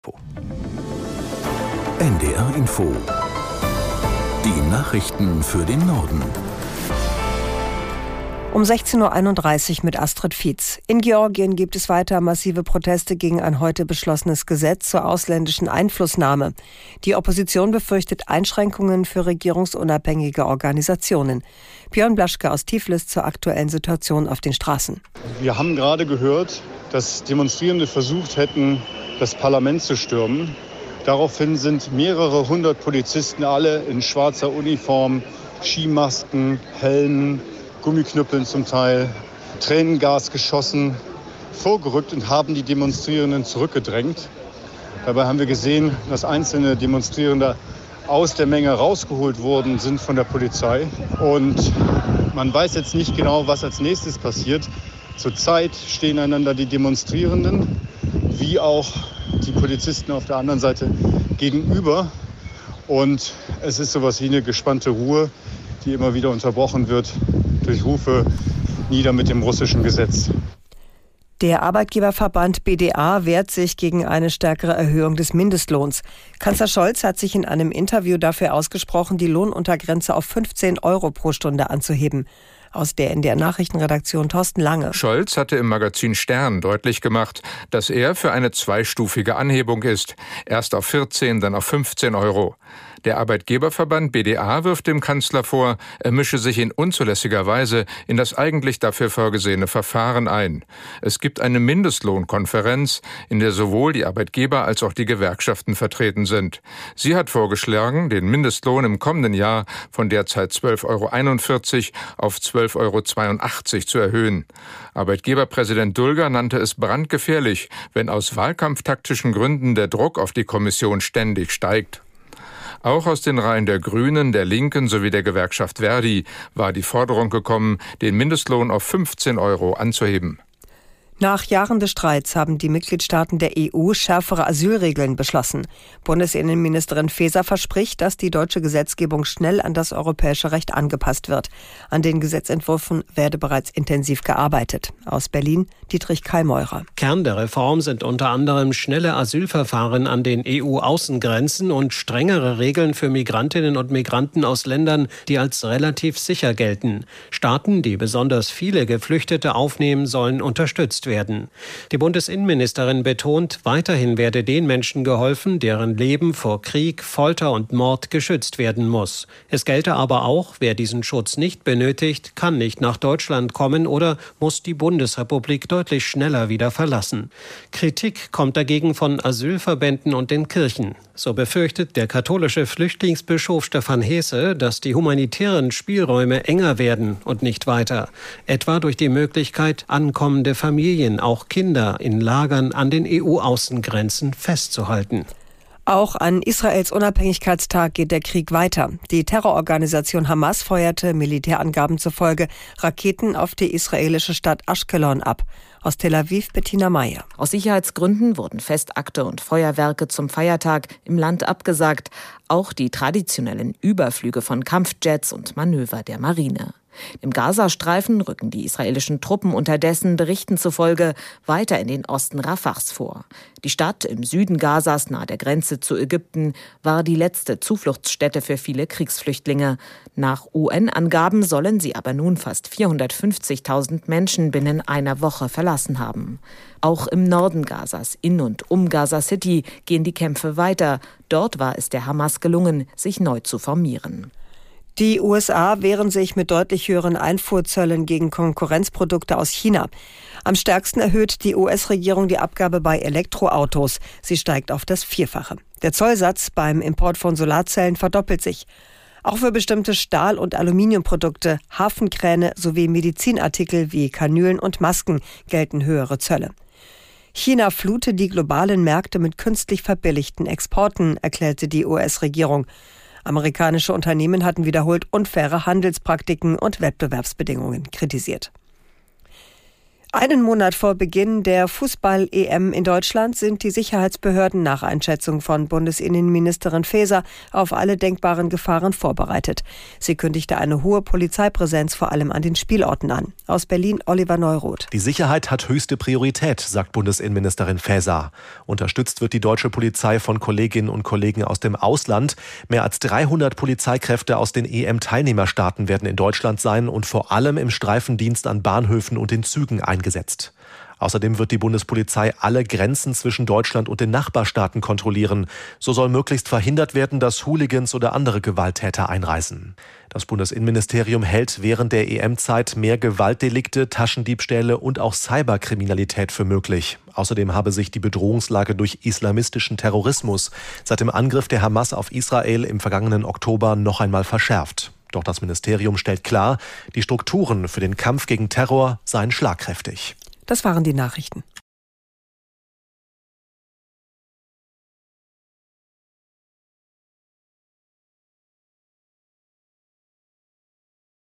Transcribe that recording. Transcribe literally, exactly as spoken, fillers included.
N D R Info. Die Nachrichten für den Norden. Um sechzehn Uhr einunddreißig mit Astrid Fietz. In Georgien gibt es weiter massive Proteste gegen ein heute beschlossenes Gesetz zur ausländischen Einflussnahme. Die Opposition befürchtet Einschränkungen für regierungsunabhängige Organisationen. Björn Blaschke aus Tiflis zur aktuellen Situation auf den Straßen. Wir haben gerade gehört, dass Demonstrierende versucht hätten, das Parlament zu stürmen. Daraufhin sind mehrere hundert Polizisten, alle in schwarzer Uniform, Skimasken, Helmen, Gummiknüppeln zum Teil, Tränengas geschossen, vorgerückt und haben die Demonstrierenden zurückgedrängt. Dabei haben wir gesehen, dass einzelne Demonstrierende aus der Menge rausgeholt worden sind von der Polizei. Und man weiß jetzt nicht genau, was als nächstes passiert. Zurzeit stehen einander die Demonstrierenden wie auch die Polizisten auf der anderen Seite gegenüber. Und es ist sowas wie eine gespannte Ruhe, die immer wieder unterbrochen wird durch Rufe nieder mit dem russischen Gesetz. Der Arbeitgeberverband B D A wehrt sich gegen eine stärkere Erhöhung des Mindestlohns. Kanzler Scholz hat sich in einem Interview dafür ausgesprochen, die Lohnuntergrenze auf fünfzehn Euro pro Stunde anzuheben. Aus der N D R-Nachrichtenredaktion Thorsten Lange. Scholz hatte im Magazin Stern deutlich gemacht, dass er für eine zweistufige Anhebung ist. Erst auf vierzehn, dann auf fünfzehn Euro. Der Arbeitgeberverband B D A wirft dem Kanzler vor, er mische sich in unzulässiger Weise in das eigentlich dafür vorgesehene Verfahren ein. Es gibt eine Mindestlohnkonferenz, in der sowohl die Arbeitgeber als auch die Gewerkschaften vertreten sind. Sie hat vorgeschlagen, den Mindestlohn im kommenden Jahr von derzeit zwölf Euro einundvierzig auf zwölf Euro zweiundachtzig zu erhöhen. Arbeitgeberpräsident Dulger nannte es brandgefährlich, wenn aus wahlkampftaktischen Gründen der Druck auf die Kommission ständig steigt. Auch aus den Reihen der Grünen, der Linken sowie der Gewerkschaft Verdi war die Forderung gekommen, den Mindestlohn auf fünfzehn Euro anzuheben. Nach Jahren des Streits haben die Mitgliedstaaten der E U schärfere Asylregeln beschlossen. Bundesinnenministerin Faeser verspricht, dass die deutsche Gesetzgebung schnell an das europäische Recht angepasst wird. An den Gesetzentwürfen werde bereits intensiv gearbeitet. Aus Berlin Dietrich Kallmeurer. Kern der Reform sind unter anderem schnelle Asylverfahren an den E U-Außengrenzen und strengere Regeln für Migrantinnen und Migranten aus Ländern, die als relativ sicher gelten. Staaten, die besonders viele Geflüchtete aufnehmen, sollen unterstützt werden. werden. Die Bundesinnenministerin betont, weiterhin werde den Menschen geholfen, deren Leben vor Krieg, Folter und Mord geschützt werden muss. Es gelte aber auch, wer diesen Schutz nicht benötigt, kann nicht nach Deutschland kommen oder muss die Bundesrepublik deutlich schneller wieder verlassen. Kritik kommt dagegen von Asylverbänden und den Kirchen. So befürchtet der katholische Flüchtlingsbischof Stefan Hesse, dass die humanitären Spielräume enger werden und nicht weiter. Etwa durch die Möglichkeit, ankommende Familien, auch Kinder, in Lagern an den E U-Außengrenzen festzuhalten. Auch an Israels Unabhängigkeitstag geht der Krieg weiter. Die Terrororganisation Hamas feuerte Militärangaben zufolge Raketen auf die israelische Stadt Aschkelon ab. Aus Tel Aviv Bettina Meyer. Aus Sicherheitsgründen wurden Festakte und Feuerwerke zum Feiertag im Land abgesagt. Auch die traditionellen Überflüge von Kampfjets und Manöver der Marine. Im Gazastreifen rücken die israelischen Truppen unterdessen Berichten zufolge weiter in den Osten Rafahs vor. Die Stadt im Süden Gazas nahe der Grenze zu Ägypten war die letzte Zufluchtsstätte für viele Kriegsflüchtlinge. Nach U N-Angaben sollen sie aber nun fast vierhundertfünfzigtausend Menschen binnen einer Woche verlassen haben. Auch im Norden Gazas, in und um Gaza City, gehen die Kämpfe weiter. Dort war es der Hamas gelungen, sich neu zu formieren. Die U S A wehren sich mit deutlich höheren Einfuhrzöllen gegen Konkurrenzprodukte aus China. Am stärksten erhöht die U S-Regierung die Abgabe bei Elektroautos. Sie steigt auf das Vierfache. Der Zollsatz beim Import von Solarzellen verdoppelt sich. Auch für bestimmte Stahl- und Aluminiumprodukte, Hafenkräne sowie Medizinartikel wie Kanülen und Masken gelten höhere Zölle. China flute die globalen Märkte mit künstlich verbilligten Exporten, erklärte die U S-Regierung. Amerikanische Unternehmen hatten wiederholt unfaire Handelspraktiken und Wettbewerbsbedingungen kritisiert. Einen Monat vor Beginn der Fußball-E M in Deutschland sind die Sicherheitsbehörden nach Einschätzung von Bundesinnenministerin Faeser auf alle denkbaren Gefahren vorbereitet. Sie kündigte eine hohe Polizeipräsenz vor allem an den Spielorten an. Aus Berlin Oliver Neuroth. Die Sicherheit hat höchste Priorität, sagt Bundesinnenministerin Faeser. Unterstützt wird die deutsche Polizei von Kolleginnen und Kollegen aus dem Ausland. Mehr als dreihundert Polizeikräfte aus den E M-Teilnehmerstaaten werden in Deutschland sein und vor allem im Streifendienst an Bahnhöfen und den Zügen eingesetzt. Gesetzt. Außerdem wird die Bundespolizei alle Grenzen zwischen Deutschland und den Nachbarstaaten kontrollieren. So soll möglichst verhindert werden, dass Hooligans oder andere Gewalttäter einreisen. Das Bundesinnenministerium hält während der E M-Zeit mehr Gewaltdelikte, Taschendiebstähle und auch Cyberkriminalität für möglich. Außerdem habe sich die Bedrohungslage durch islamistischen Terrorismus seit dem Angriff der Hamas auf Israel im vergangenen Oktober noch einmal verschärft. Doch das Ministerium stellt klar, die Strukturen für den Kampf gegen Terror seien schlagkräftig. Das waren die Nachrichten.